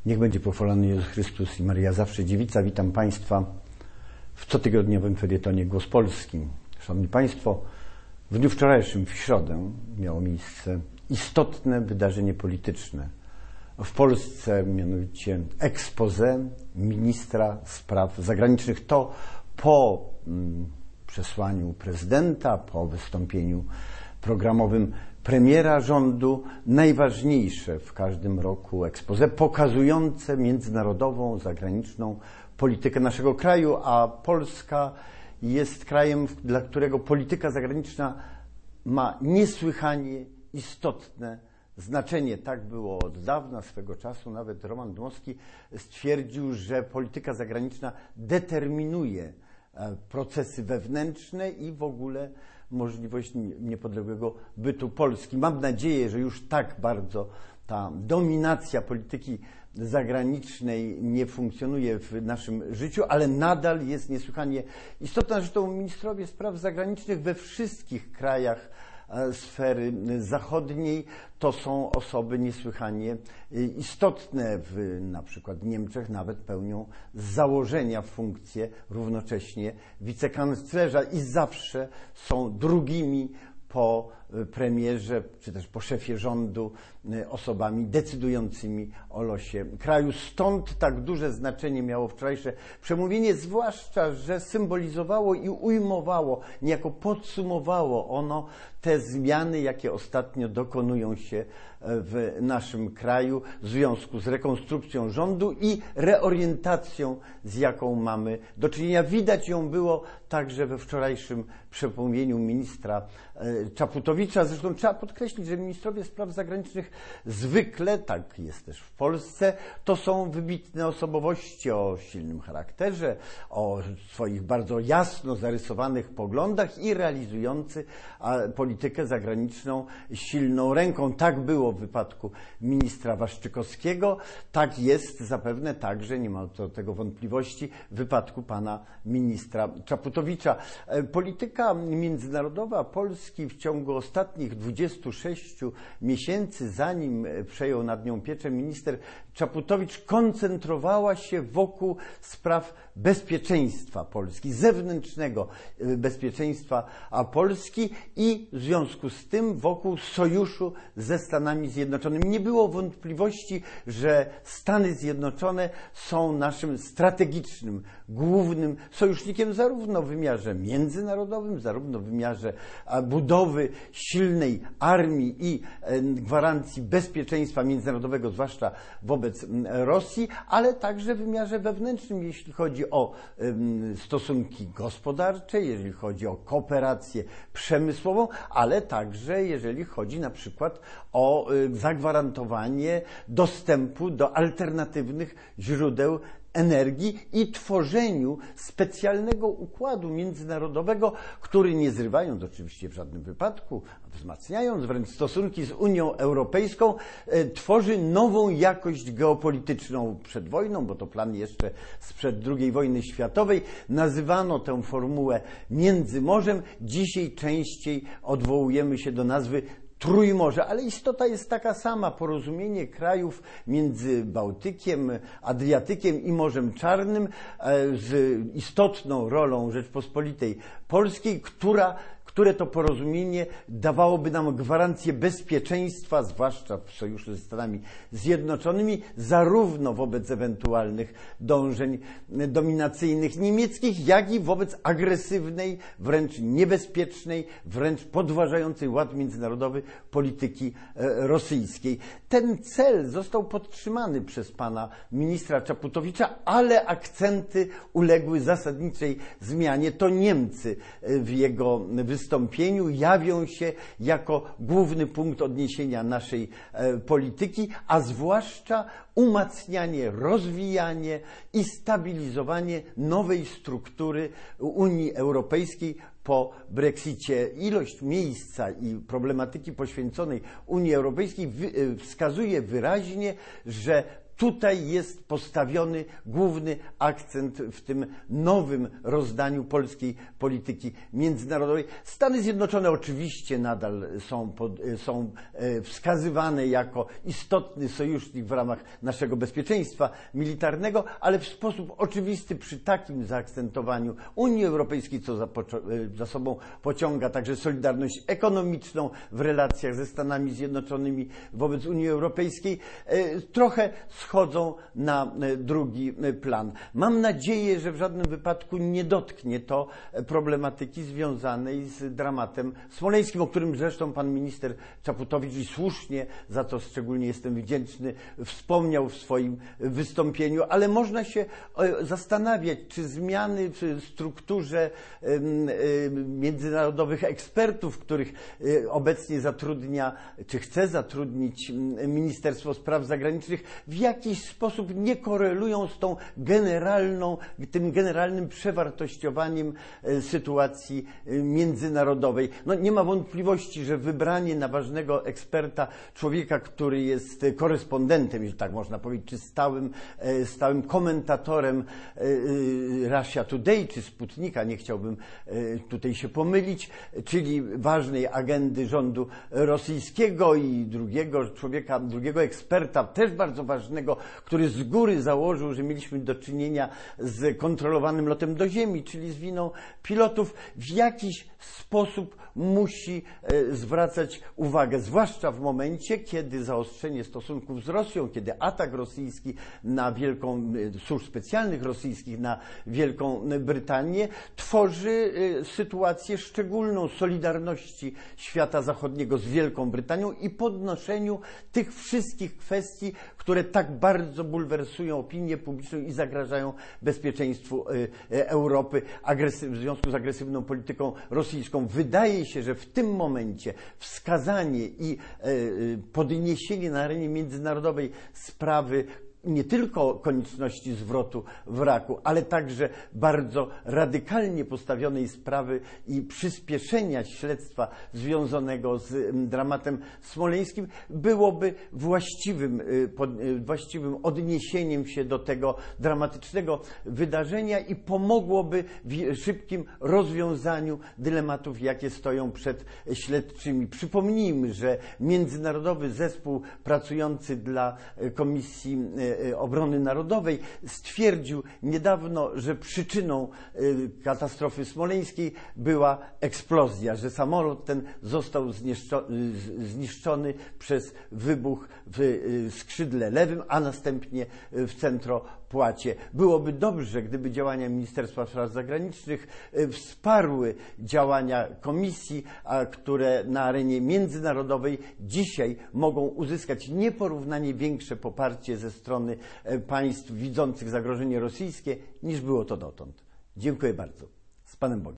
Niech będzie pochwalony Jezus Chrystus i Maryja zawsze dziewica. Witam Państwa w cotygodniowym felietonie Głos Polski. Szanowni Państwo, w dniu wczorajszym, w środę, miało miejsce istotne wydarzenie polityczne. W Polsce mianowicie expose ministra spraw zagranicznych. To po przesłaniu prezydenta, po wystąpieniu programowym premiera rządu, najważniejsze w każdym roku expose pokazujące międzynarodową, zagraniczną politykę naszego kraju, a Polska jest krajem, dla którego polityka zagraniczna ma niesłychanie istotne znaczenie. Tak było od dawna, swego czasu. Nawet Roman Dmowski stwierdził, że polityka zagraniczna determinuje procesy wewnętrzne i w ogóle możliwość niepodległego bytu Polski. Mam nadzieję, że już tak bardzo ta dominacja polityki zagranicznej nie funkcjonuje w naszym życiu, ale nadal jest niesłychanie istotna. Zresztą ministrowie spraw zagranicznych we wszystkich krajach sfery zachodniej to są osoby niesłychanie istotne. Na przykład w Niemczech nawet pełnią z założenia funkcję równocześnie wicekanclerza i zawsze są drugimi po premierze, czy też po szefie rządu osobami decydującymi o losie kraju. Stąd tak duże znaczenie miało wczorajsze przemówienie, zwłaszcza, że symbolizowało i ujmowało, niejako podsumowało ono te zmiany, jakie ostatnio dokonują się w naszym kraju w związku z rekonstrukcją rządu i reorientacją, z jaką mamy do czynienia. Widać ją było także we wczorajszym przemówieniu ministra Czaputowicza. Zresztą trzeba podkreślić, że ministrowie spraw zagranicznych zwykle, tak jest też w Polsce, to są wybitne osobowości o silnym charakterze, o swoich bardzo jasno zarysowanych poglądach i realizujący politykę zagraniczną silną ręką. Tak było w wypadku ministra Waszczykowskiego, tak jest zapewne także, nie ma co do tego wątpliwości, w wypadku pana ministra Czaputowicza. Polityka międzynarodowa Polski w ciągu ostatnich 26 miesięcy, zanim przejął nad nią pieczę minister Czaputowicz, koncentrowała się wokół spraw bezpieczeństwa Polski, zewnętrznego bezpieczeństwa Polski i w związku z tym wokół sojuszu ze Stanami Zjednoczonymi. Nie było wątpliwości, że Stany Zjednoczone są naszym strategicznym, głównym sojusznikiem zarówno w wymiarze międzynarodowym, zarówno w wymiarze budowy silnej armii i gwarancji bezpieczeństwa międzynarodowego, zwłaszcza wobec Rosji, ale także w wymiarze wewnętrznym, jeśli chodzi o stosunki gospodarcze, jeżeli chodzi o kooperację przemysłową, ale także jeżeli chodzi na przykład o zagwarantowanie dostępu do alternatywnych źródeł energii i tworzeniu specjalnego układu międzynarodowego, który nie zrywając oczywiście w żadnym wypadku, wzmacniając wręcz stosunki z Unią Europejską, tworzy nową jakość geopolityczną przed wojną, bo to plan jeszcze sprzed II wojny światowej. Nazywano tę formułę Międzymorzem. Dzisiaj częściej odwołujemy się do nazwy Trójmorze, ale istota jest taka sama. Porozumienie krajów między Bałtykiem, Adriatykiem i Morzem Czarnym z istotną rolą Rzeczpospolitej Polskiej, które to porozumienie dawałoby nam gwarancję bezpieczeństwa, zwłaszcza w sojuszu ze Stanami Zjednoczonymi, zarówno wobec ewentualnych dążeń dominacyjnych niemieckich, jak i wobec agresywnej, wręcz niebezpiecznej, wręcz podważającej ład międzynarodowy polityki rosyjskiej. Ten cel został podtrzymany przez pana ministra Czaputowicza, ale akcenty uległy zasadniczej zmianie. To Niemcy w jego wystąpieniu jawią się jako główny punkt odniesienia naszej polityki, a zwłaszcza umacnianie, rozwijanie i stabilizowanie nowej struktury Unii Europejskiej po Brexicie. Ilość miejsca i problematyki poświęconej Unii Europejskiej wskazuje wyraźnie, że tutaj jest postawiony główny akcent w tym nowym rozdaniu polskiej polityki międzynarodowej. Stany Zjednoczone oczywiście nadal są wskazywane jako istotny sojusznik w ramach naszego bezpieczeństwa militarnego, ale w sposób oczywisty przy takim zaakcentowaniu Unii Europejskiej, co za sobą pociąga także solidarność ekonomiczną w relacjach ze Stanami Zjednoczonymi wobec Unii Europejskiej, trochę schodzą na drugi plan. Mam nadzieję, że w żadnym wypadku nie dotknie to problematyki związanej z dramatem smoleńskim, o którym zresztą pan minister Czaputowicz, i słusznie, za co szczególnie jestem wdzięczny, wspomniał w swoim wystąpieniu, ale można się zastanawiać, czy zmiany w strukturze międzynarodowych ekspertów, których obecnie zatrudnia, czy chce zatrudnić Ministerstwo Spraw Zagranicznych, w jakiś sposób nie korelują z tym generalnym przewartościowaniem sytuacji międzynarodowej. No, nie ma wątpliwości, że wybranie na ważnego eksperta człowieka, który jest korespondentem, jeśli tak można powiedzieć, czy stałym komentatorem Russia Today czy Sputnika, nie chciałbym tutaj się pomylić, czyli ważnej agendy rządu rosyjskiego, i drugiego eksperta, też bardzo ważnego, który z góry założył, że mieliśmy do czynienia z kontrolowanym lotem do ziemi, czyli z winą pilotów, w jakiś sposób musi zwracać uwagę, zwłaszcza w momencie, kiedy zaostrzenie stosunków z Rosją, kiedy atak rosyjski na służb specjalnych rosyjskich na Wielką Brytanię tworzy sytuację szczególną solidarności świata zachodniego z Wielką Brytanią i podnoszeniu tych wszystkich kwestii, które tak bardzo bulwersują opinię publiczną i zagrażają bezpieczeństwu Europy w związku z agresywną polityką rosyjską. Wydaje się, że w tym momencie wskazanie i podniesienie na arenie międzynarodowej sprawy nie tylko konieczności zwrotu wraku, ale także bardzo radykalnie postawionej sprawy i przyspieszenia śledztwa związanego z dramatem smoleńskim byłoby właściwym odniesieniem się do tego dramatycznego wydarzenia i pomogłoby w szybkim rozwiązaniu dylematów, jakie stoją przed śledczymi. Przypomnijmy, że międzynarodowy zespół pracujący dla Komisji Obrony Narodowej stwierdził niedawno, że przyczyną katastrofy smoleńskiej była eksplozja, że samolot ten został zniszczony przez wybuch w skrzydle lewym, a następnie w centropłacie. Byłoby dobrze, gdyby działania Ministerstwa Spraw Zagranicznych wsparły działania komisji, które na arenie międzynarodowej dzisiaj mogą uzyskać nieporównanie większe poparcie ze strony państw widzących zagrożenie rosyjskie, niż było to dotąd. Dziękuję bardzo. Z Panem Bogiem.